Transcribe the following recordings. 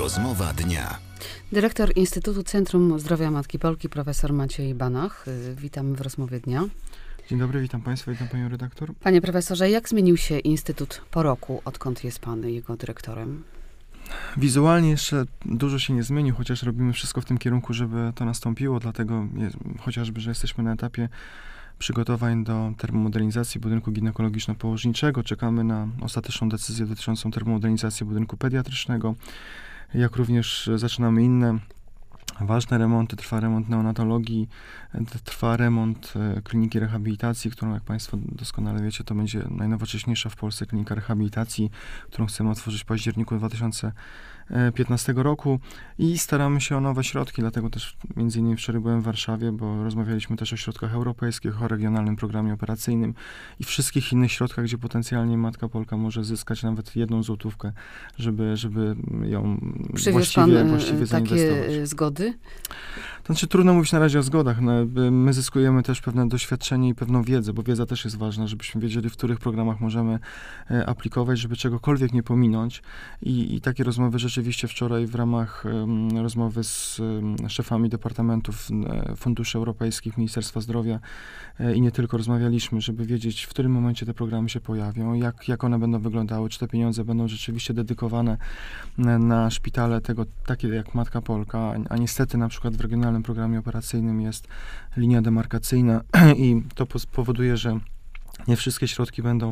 Rozmowa dnia. Dyrektor Instytutu Centrum Zdrowia Matki Polki, profesor Maciej Banach. Witamy w Rozmowie dnia. Dzień dobry, witam Państwa, witam Panią redaktor. Panie profesorze, jak zmienił się Instytut po roku, odkąd jest Pan jego dyrektorem? Wizualnie jeszcze dużo się nie zmienił, chociaż robimy wszystko w tym kierunku, żeby to nastąpiło, dlatego chociażby, że jesteśmy na etapie przygotowań do termomodernizacji budynku ginekologiczno-położniczego. Czekamy na ostateczną decyzję dotyczącą termomodernizacji budynku pediatrycznego, jak również zaczynamy inne ważne remonty. Trwa remont neonatologii, trwa remont kliniki rehabilitacji, którą, jak Państwo doskonale wiecie, to będzie najnowocześniejsza w Polsce klinika rehabilitacji, którą chcemy otworzyć w październiku 2015 roku i staramy się o nowe środki, dlatego też między innymi wczoraj byłem w Warszawie, bo rozmawialiśmy też o środkach europejskich, o regionalnym programie operacyjnym i wszystkich innych środkach, gdzie potencjalnie Matka Polka może zyskać nawet 1 złotówkę, żeby ją właściwie zainwestować. Takie zgody? To znaczy, trudno mówić na razie o zgodach. No, my zyskujemy też pewne doświadczenie i pewną wiedzę, bo wiedza też jest ważna, żebyśmy wiedzieli, w których programach możemy aplikować, żeby czegokolwiek nie pominąć. I takie rozmowy rzeczywiście wczoraj w ramach rozmowy z szefami departamentów funduszy europejskich, Ministerstwa Zdrowia i nie tylko rozmawialiśmy, żeby wiedzieć, w którym momencie te programy się pojawią, jak one będą wyglądały, czy te pieniądze będą rzeczywiście dedykowane na szpitale takie jak Matka Polka, a niestety na przykład w regionalnym programie operacyjnym jest linia demarkacyjna i to powoduje, że nie wszystkie środki będą,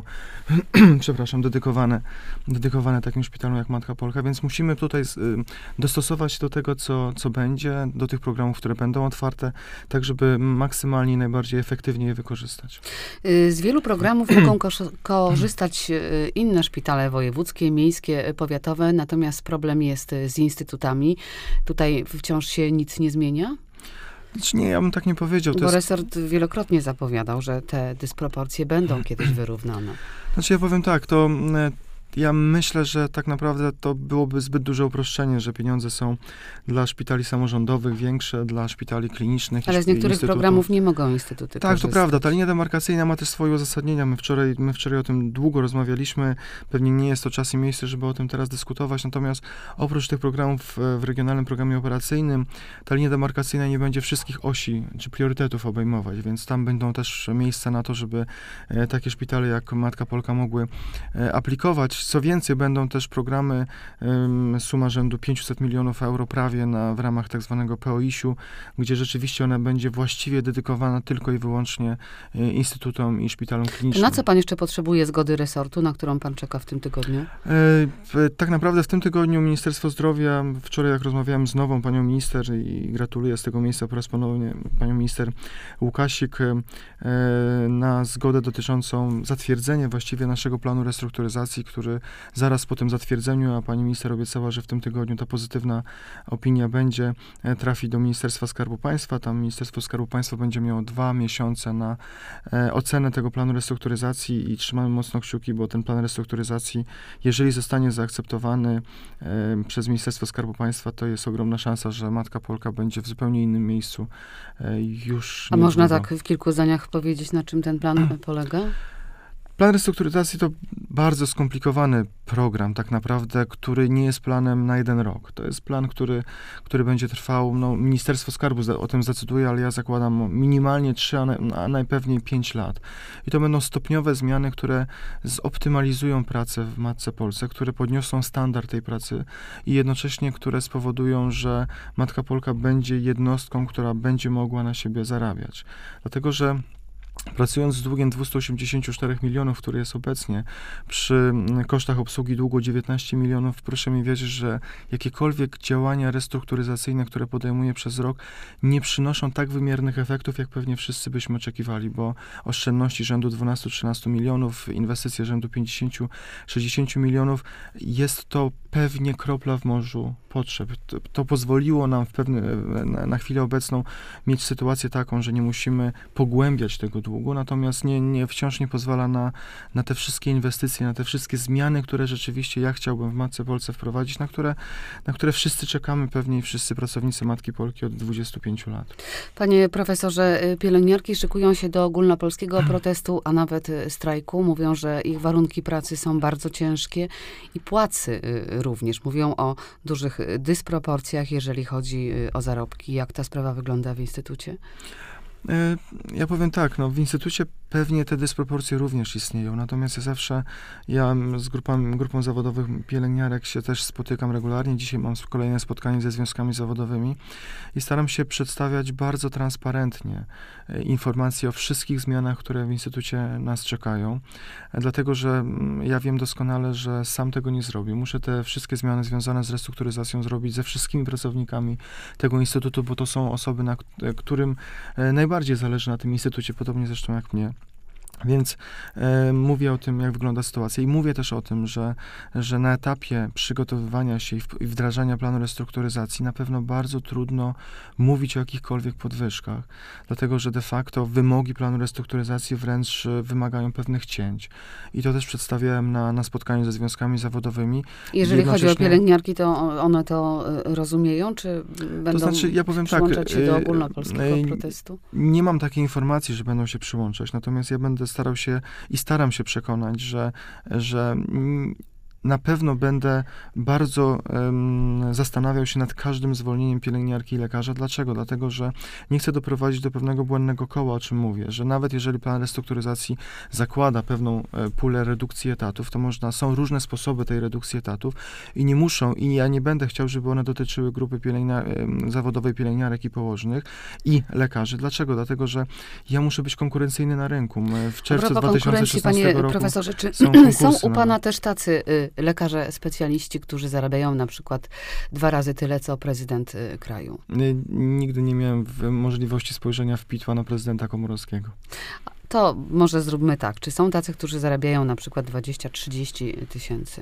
dedykowane takim szpitalom jak Matka Polka, więc musimy tutaj dostosować do tego, co będzie, do tych programów, które będą otwarte, tak żeby maksymalnie i najbardziej efektywnie je wykorzystać. Z wielu programów mogą korzystać inne szpitale wojewódzkie, miejskie, powiatowe, natomiast problem jest z instytutami. Tutaj wciąż się nic nie zmienia? Znaczy nie, ja bym tak nie powiedział. Bo resort wielokrotnie zapowiadał, że te dysproporcje będą kiedyś wyrównane. Znaczy ja powiem tak, ja myślę, że tak naprawdę to byłoby zbyt duże uproszczenie, że pieniądze są dla szpitali samorządowych większe, dla szpitali klinicznych. Ale z niektórych programów nie mogą instytuty korzystać. To prawda. Ta linia demarkacyjna ma też swoje uzasadnienia. My wczoraj o tym długo rozmawialiśmy. Pewnie nie jest to czas i miejsce, żeby o tym teraz dyskutować. Natomiast oprócz tych programów w regionalnym programie operacyjnym, ta linia demarkacyjna nie będzie wszystkich osi czy priorytetów obejmować, więc tam będą też miejsca na to, żeby takie szpitale jak Matka Polka mogły aplikować. Co więcej, będą też programy, suma rzędu 500 milionów euro prawie w ramach tak zwanego POIS-u, gdzie rzeczywiście ona będzie właściwie dedykowana tylko i wyłącznie instytutom i szpitalom klinicznym. Na co pan jeszcze potrzebuje zgody resortu, na którą pan czeka w tym tygodniu? Tak naprawdę w tym tygodniu Ministerstwo Zdrowia, wczoraj jak rozmawiałem z nową panią minister i gratuluję z tego miejsca po raz ponownie panią minister Łukasik, na zgodę dotyczącą zatwierdzenia właściwie naszego planu restrukturyzacji, który zaraz po tym zatwierdzeniu, a pani minister obiecała, że w tym tygodniu ta pozytywna opinia trafi do Ministerstwa Skarbu Państwa. Tam Ministerstwo Skarbu Państwa będzie miało 2 miesiące na ocenę tego planu restrukturyzacji i trzymamy mocno kciuki, bo ten plan restrukturyzacji, jeżeli zostanie zaakceptowany przez Ministerstwo Skarbu Państwa, to jest ogromna szansa, że Matka Polka będzie w zupełnie innym miejscu już. A można tak w kilku zdaniach powiedzieć, na czym ten plan polega? Plan restrukturyzacji to bardzo skomplikowany program, tak naprawdę, który nie jest planem na 1 rok. To jest plan, który będzie trwał, Ministerstwo Skarbu o tym zdecyduje, ale ja zakładam minimalnie 3, a najpewniej 5 lat. I to będą stopniowe zmiany, które zoptymalizują pracę w Matce Polsce, które podniosą standard tej pracy i jednocześnie, które spowodują, że Matka Polka będzie jednostką, która będzie mogła na siebie zarabiać. Dlatego, że pracując z długiem 284 milionów, który jest obecnie, przy kosztach obsługi długu 19 milionów, proszę mi wierzyć, że jakiekolwiek działania restrukturyzacyjne, które podejmuję przez rok, nie przynoszą tak wymiernych efektów, jak pewnie wszyscy byśmy oczekiwali, bo oszczędności rzędu 12-13 milionów, inwestycje rzędu 50-60 milionów, jest to pewnie kropla w morzu potrzeb. To pozwoliło nam na chwilę obecną mieć sytuację taką, że nie musimy pogłębiać tego długu, natomiast wciąż nie pozwala na te wszystkie inwestycje, na te wszystkie zmiany, które rzeczywiście ja chciałbym w Matce Polce wprowadzić, na które wszyscy czekamy, pewnie i wszyscy pracownicy Matki Polki od 25 lat. Panie profesorze, pielęgniarki szykują się do ogólnopolskiego protestu, a nawet strajku. Mówią, że ich warunki pracy są bardzo ciężkie i płacy również. Mówią o dużych dysproporcjach, jeżeli chodzi o zarobki. Jak ta sprawa wygląda w Instytucie? Ja powiem tak, w Instytucie pewnie te dysproporcje również istnieją, natomiast ja z grupą zawodowych pielęgniarek się też spotykam regularnie. Dzisiaj mam kolejne spotkanie ze związkami zawodowymi i staram się przedstawiać bardzo transparentnie informacje o wszystkich zmianach, które w Instytucie nas czekają, dlatego że ja wiem doskonale, że sam tego nie zrobię. Muszę te wszystkie zmiany związane z restrukturyzacją zrobić ze wszystkimi pracownikami tego Instytutu, bo to są osoby, którym najbardziej zależy na tym Instytucie, podobnie zresztą jak mnie. Więc mówię o tym, jak wygląda sytuacja i mówię też o tym, że na etapie przygotowywania się i wdrażania planu restrukturyzacji na pewno bardzo trudno mówić o jakichkolwiek podwyżkach, dlatego że de facto wymogi planu restrukturyzacji wręcz wymagają pewnych cięć. I to też przedstawiałem na spotkaniu ze związkami zawodowymi. Jeżeli chodzi o pielęgniarki, to one to rozumieją, czy będą ja powiem przyłączać się do ogólnopolskiego protestu? Nie mam takiej informacji, że będą się przyłączać, natomiast ja będę staram się przekonać, że na pewno będę bardzo zastanawiał się nad każdym zwolnieniem pielęgniarki i lekarza. Dlaczego? Dlatego, że nie chcę doprowadzić do pewnego błędnego koła, o czym mówię, że nawet jeżeli plan restrukturyzacji zakłada pewną pulę redukcji etatów, to są różne sposoby tej redukcji etatów i ja nie będę chciał, żeby one dotyczyły grupy zawodowej pielęgniarek i położnych i lekarzy. Dlaczego? Dlatego, że ja muszę być konkurencyjny na rynku. W czerwcu 2016 panie roku profesorze, czy są u pana też tacy lekarze specjaliści, którzy zarabiają na przykład 2 razy tyle, co prezydent kraju? Nigdy nie miałem możliwości spojrzenia w pitła na prezydenta Komorowskiego. To może zróbmy tak. Czy są tacy, którzy zarabiają na przykład 20-30 tysięcy?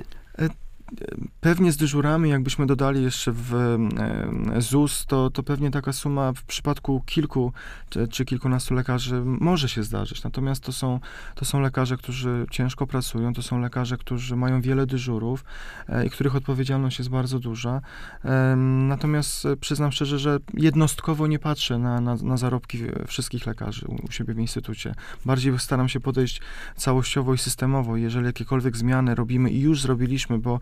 Pewnie z dyżurami, jakbyśmy dodali jeszcze w ZUS, to pewnie taka suma w przypadku kilku czy kilkunastu lekarzy może się zdarzyć. Natomiast to są lekarze, którzy ciężko pracują, to są lekarze, którzy mają wiele dyżurów i których odpowiedzialność jest bardzo duża. Natomiast przyznam szczerze, że jednostkowo nie patrzę na zarobki wszystkich lekarzy u siebie w Instytucie. Bardziej staram się podejść całościowo i systemowo. Jeżeli jakiekolwiek zmiany robimy i już zrobiliśmy, bo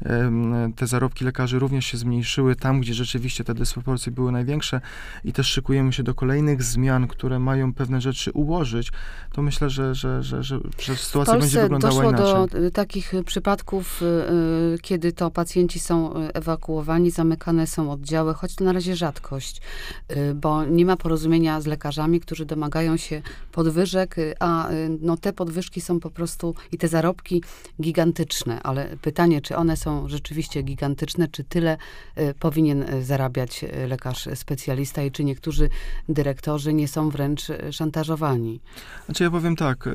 te zarobki lekarzy również się zmniejszyły tam, gdzie rzeczywiście te dysproporcje były największe i też szykujemy się do kolejnych zmian, które mają pewne rzeczy ułożyć, to myślę, że sytuacja będzie wyglądała inaczej. Doszło do takich przypadków, kiedy to pacjenci są ewakuowani, zamykane są oddziały, choć to na razie rzadkość, bo nie ma porozumienia z lekarzami, którzy domagają się podwyżek, a te podwyżki są po prostu i te zarobki gigantyczne, ale pytanie, czy one są rzeczywiście gigantyczne, czy tyle powinien zarabiać lekarz specjalista i czy niektórzy dyrektorzy nie są wręcz szantażowani? Znaczy ja powiem tak,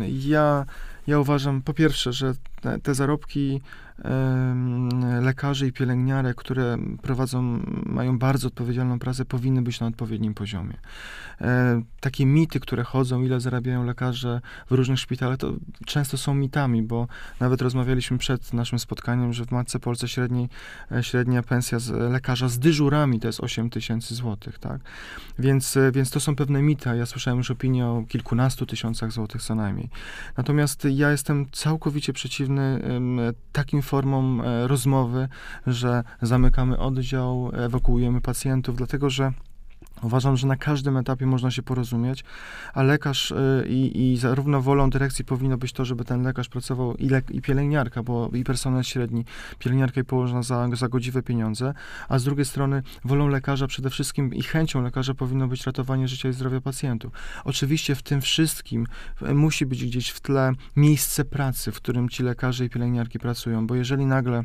ja uważam po pierwsze, że te zarobki lekarzy i pielęgniarek, które mają bardzo odpowiedzialną pracę, powinny być na odpowiednim poziomie. Takie mity, które chodzą, ile zarabiają lekarze w różnych szpitalach, to często są mitami, bo nawet rozmawialiśmy przed naszym spotkaniem, że w Matce Polce średnia pensja lekarza z dyżurami to jest 8 tysięcy złotych, tak? Więc to są pewne mity, a ja słyszałem już opinię o kilkunastu tysiącach złotych co najmniej. Natomiast ja jestem całkowicie przeciwny takim formom rozmowy, że zamykamy oddział, ewakuujemy pacjentów, dlatego że uważam, że na każdym etapie można się porozumieć, a lekarz i zarówno wolą dyrekcji powinno być to, żeby ten lekarz pracował i pielęgniarka, bo i personel średni, pielęgniarka i położna za godziwe pieniądze, a z drugiej strony wolą lekarza przede wszystkim i chęcią lekarza powinno być ratowanie życia i zdrowia pacjentów. Oczywiście w tym wszystkim musi być gdzieś w tle miejsce pracy, w którym ci lekarze i pielęgniarki pracują, bo jeżeli nagle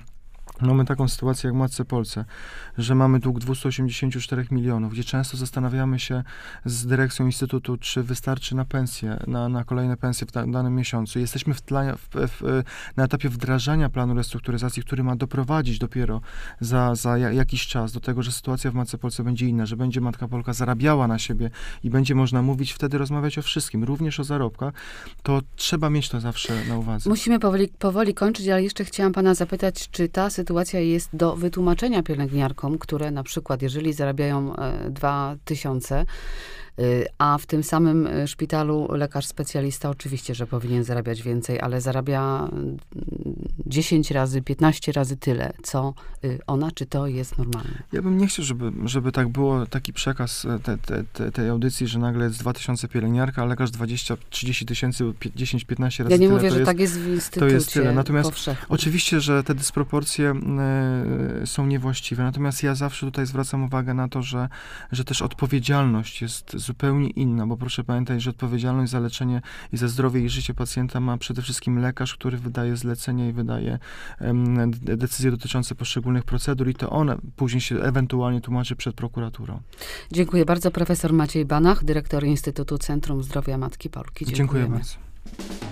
Mamy taką sytuację jak w Matce Polce, że mamy dług 284 milionów, gdzie często zastanawiamy się z dyrekcją Instytutu, czy wystarczy na pensje, na kolejne pensje w danym miesiącu. Jesteśmy na etapie wdrażania planu restrukturyzacji, który ma doprowadzić dopiero za jakiś czas do tego, że sytuacja w Matce Polce będzie inna, że będzie Matka Polka zarabiała na siebie i będzie można mówić, wtedy rozmawiać o wszystkim, również o zarobkach. To trzeba mieć to zawsze na uwadze. Musimy powoli kończyć, ale jeszcze chciałam pana zapytać, czy ta sytuacja jest do wytłumaczenia pielęgniarkom, które na przykład, jeżeli zarabiają 2000, a w tym samym szpitalu lekarz specjalista oczywiście, że powinien zarabiać więcej, ale zarabia 10 razy, 15 razy tyle, co ona, czy to jest normalne? Ja bym nie chciał, żeby tak było, taki przekaz tej audycji, że nagle jest 2000 pielęgniarka, a lekarz 20-30 tysięcy, 10-15 razy tyle. Ja nie mówię, że tak jest w instytucie. To jest tyle. Natomiast powszechnym. oczywiście, że te dysproporcje są niewłaściwe. Natomiast ja zawsze tutaj zwracam uwagę na to, że też odpowiedzialność jest zupełnie inna, bo proszę pamiętać, że odpowiedzialność za leczenie i za zdrowie i życie pacjenta ma przede wszystkim lekarz, który wydaje zlecenie i wydaje decyzje dotyczące poszczególnych procedur i to on później się ewentualnie tłumaczy przed prokuraturą. Dziękuję bardzo. Profesor Maciej Banach, dyrektor Instytutu Centrum Zdrowia Matki Polki. Dziękuję bardzo.